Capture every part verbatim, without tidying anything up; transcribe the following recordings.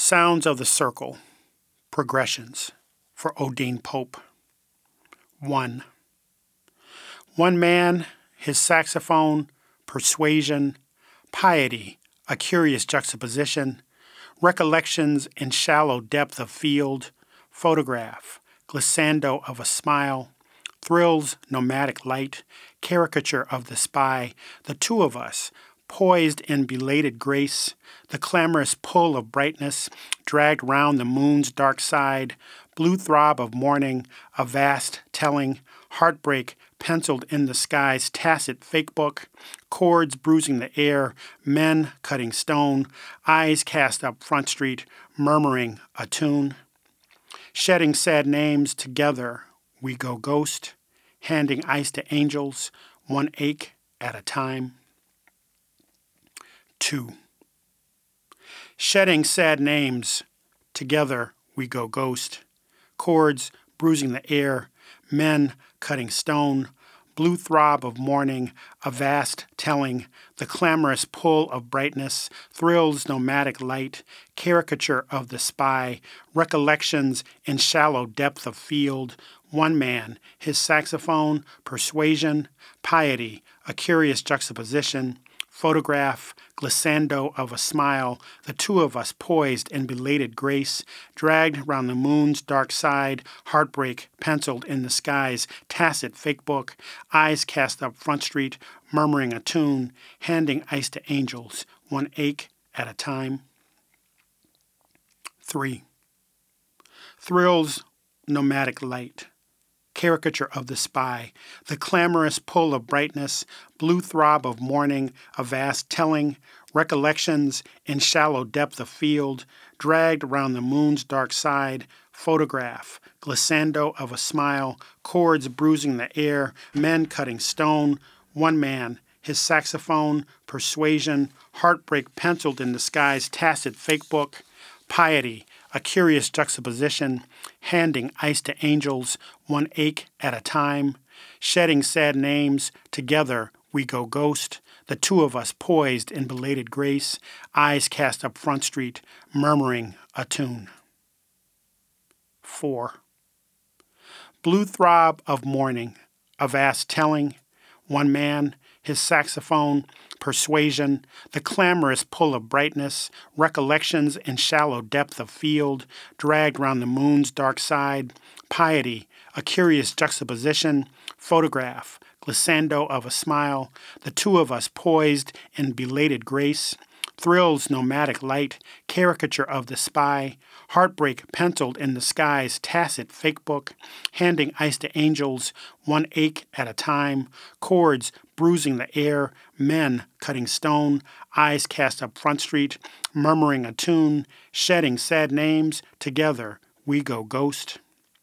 Sounds of the Circle, Progressions, for Odine Pope. One. One man, his saxophone, persuasion, piety, a curious juxtaposition, recollections in shallow depth of field, photograph, glissando of a smile, thrills, nomadic light, caricature of the spy, the two of us, poised in belated grace, the clamorous pull of brightness, dragged round the moon's dark side, blue throb of morning, a vast telling, heartbreak penciled in the sky's tacit fake book, chords bruising the air, men cutting stone, eyes cast up Front Street, murmuring a tune. Shedding sad names together, we go ghost, handing ice to angels, one ache at a time. Two. Shedding sad names, together we go ghost, chords bruising the air, men cutting stone, blue throb of morning, a vast telling, the clamorous pull of brightness, thrills nomadic light, caricature of the spy, recollections in shallow depth of field, one man, his saxophone, persuasion, piety, a curious juxtaposition, photograph, glissando of a smile, the two of us poised in belated grace, dragged round the moon's dark side, heartbreak penciled in the sky's tacit fake book, eyes cast up Front Street, murmuring a tune, handing ice to angels, one ache at a time. Three. Thrills, nomadic light, caricature of the spy, the clamorous pull of brightness, blue throb of morning, a vast telling, recollections in shallow depth of field, dragged round the moon's dark side, photograph, glissando of a smile, chords bruising the air, men cutting stone, one man, his saxophone, persuasion, heartbreak penciled in the sky's tacit fake book, piety, a curious juxtaposition, handing ice to angels, one ache at a time, shedding sad names, together we go ghost, the two of us poised in belated grace, eyes cast up Front Street, murmuring a tune. Four. Blue throb of morning, a vast telling, one man, his saxophone, persuasion, the clamorous pull of brightness, recollections in shallow depth of field, dragged round the moon's dark side, piety, a curious juxtaposition, photograph, glissando of a smile, the two of us poised in belated grace, thrills nomadic light, caricature of the spy, heartbreak penciled in the sky's tacit fake book, handing ice to angels, one ache at a time, chords bruising the air, men cutting stone, eyes cast up Front Street, murmuring a tune, shedding sad names, together we go ghost.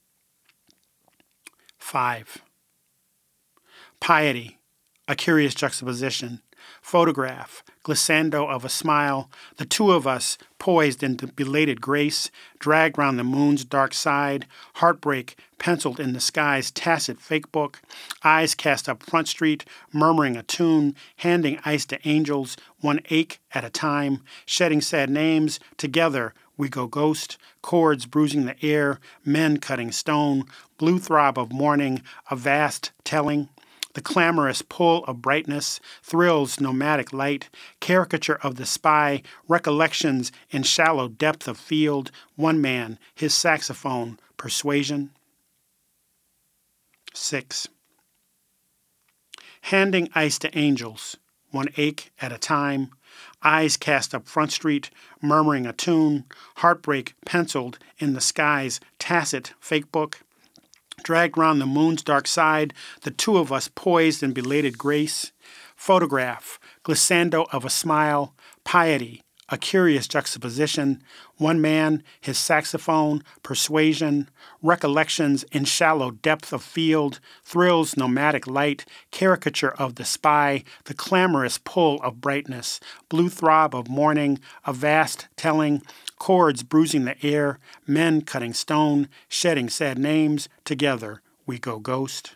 Five. Piety, a curious juxtaposition, photograph, glissando of a smile, the two of us poised in belated grace, dragged round the moon's dark side, heartbreak penciled in the sky's tacit fake book, eyes cast up Front Street, murmuring a tune, handing ice to angels, one ache at a time, shedding sad names, together we go ghost, chords bruising the air, men cutting stone, blue throb of morning, a vast telling, the clamorous pull of brightness, thrills nomadic light, caricature of the spy, recollections in shallow depth of field, one man, his saxophone, persuasion. Six. Handing ice to angels, one ache at a time, eyes cast up Front Street, murmuring a tune, heartbreak penciled in the sky's tacit fake book, dragged round the moon's dark side, the two of us poised in belated grace, photograph, glissando of a smile, piety, a curious juxtaposition, one man, his saxophone, persuasion, recollections in shallow depth of field, thrills nomadic light, caricature of the spy, the clamorous pull of brightness, blue throb of morning, a vast telling, chords bruising the air, men cutting stone, shedding sad names, together we go ghost.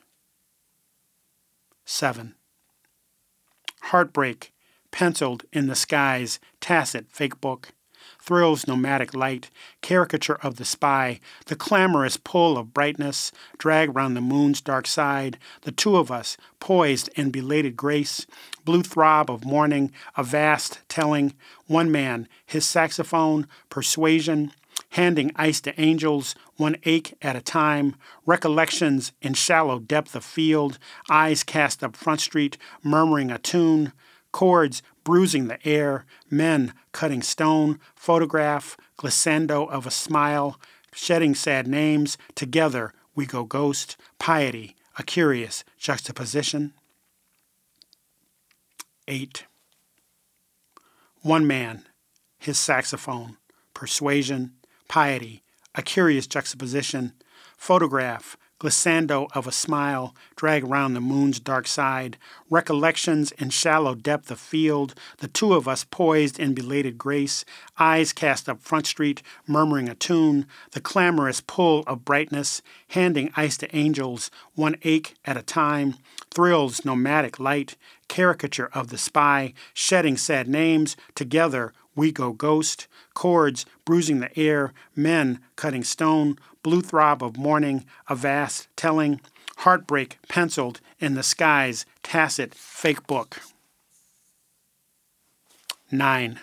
Seven. Heartbreak, penciled in the sky's tacit fake book, thrills nomadic light, caricature of the spy, the clamorous pull of brightness, drag round the moon's dark side, the two of us, poised in belated grace, blue throb of morning, a vast telling, one man, his saxophone, persuasion, handing ice to angels, one ache at a time, recollections in shallow depth of field, eyes cast up Front Street, murmuring a tune, chords bruising the air, men cutting stone, photograph, glissando of a smile, shedding sad names, together we go ghost, piety, a curious juxtaposition. Eight. One man, his saxophone, persuasion, piety, a curious juxtaposition, photograph, glissando of a smile, drag round the moon's dark side, recollections in shallow depth of field, the two of us poised in belated grace, eyes cast up Front Street, murmuring a tune, the clamorous pull of brightness, handing ice to angels, one ache at a time, thrills nomadic light, caricature of the spy, shedding sad names, together we go ghost, chords bruising the air, men cutting stone, blue throb of morning, a vast telling, heartbreak penciled in the sky's tacit fake book. Nine.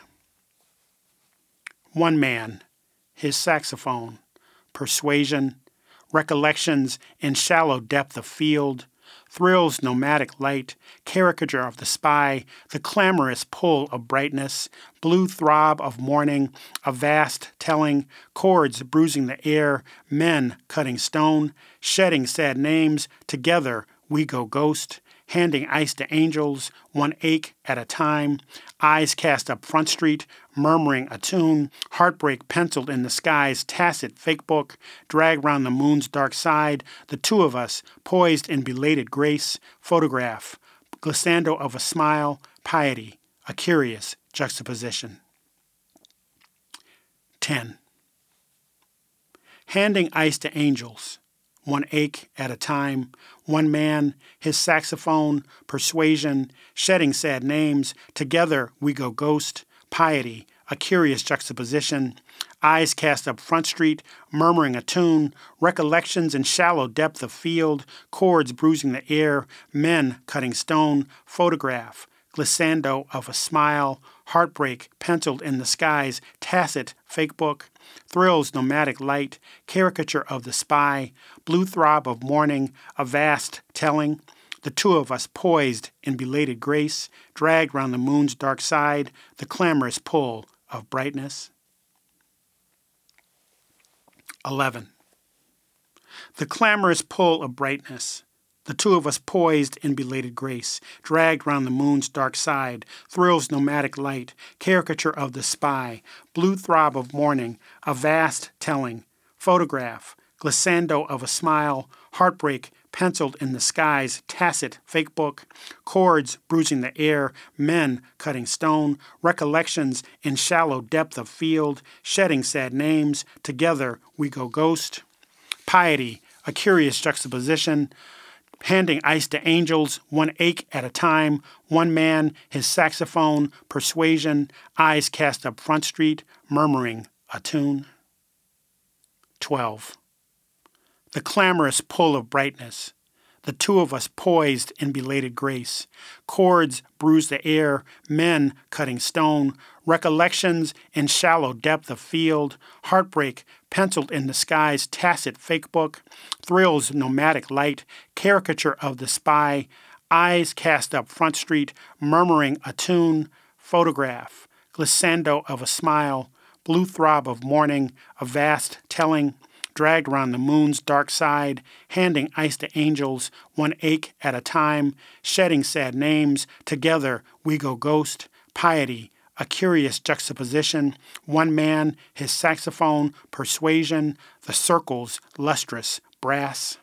One man, his saxophone, persuasion, recollections in shallow depth of field, thrills nomadic light, caricature of the spy, the clamorous pull of brightness, blue throb of morning, a vast telling, chords bruising the air, men cutting stone, shedding sad names, together we go ghost, handing ice to angels, one ache at a time, eyes cast up Front Street, murmuring a tune, heartbreak penciled in the sky's tacit fake book, drag round the moon's dark side, the two of us, poised in belated grace, photograph, glissando of a smile, piety, a curious juxtaposition. Ten. Handing ice to angels, one ache at a time, one man, his saxophone, persuasion, shedding sad names, together we go ghost, piety, a curious juxtaposition, eyes cast up Front Street, murmuring a tune, recollections in shallow depth of field, chords bruising the air, men cutting stone, photograph, glissando of a smile, heartbreak penciled in the sky's tacit fake book, thrills nomadic light, caricature of the spy, blue throb of morning, a vast telling, the two of us poised in belated grace, dragged round the moon's dark side, the clamorous pull of brightness. Eleven. The clamorous pull of brightness, the two of us poised in belated grace, dragged round the moon's dark side, thrills nomadic light, caricature of the spy, blue throb of morning, a vast telling, photograph, glissando of a smile, heartbreak penciled in the sky's tacit fake book, chords bruising the air, men cutting stone, recollections in shallow depth of field, shedding sad names, together we go ghost, piety, a curious juxtaposition, handing ice to angels, one ache at a time, one man, his saxophone, persuasion, eyes cast up Front Street, murmuring a tune. Twelve. The clamorous pull of brightness, the two of us poised in belated grace, chords bruise the air, men cutting stone, recollections in shallow depth of field, heartbreak penciled in the sky's tacit fake book, thrills nomadic light, caricature of the spy, eyes cast up Front Street, murmuring a tune, photograph, glissando of a smile, blue throb of morning, a vast telling, dragged round the moon's dark side, handing ice to angels, one ache at a time, shedding sad names, together we go ghost, piety, a curious juxtaposition, one man, his saxophone, persuasion, the circle's lustrous brass.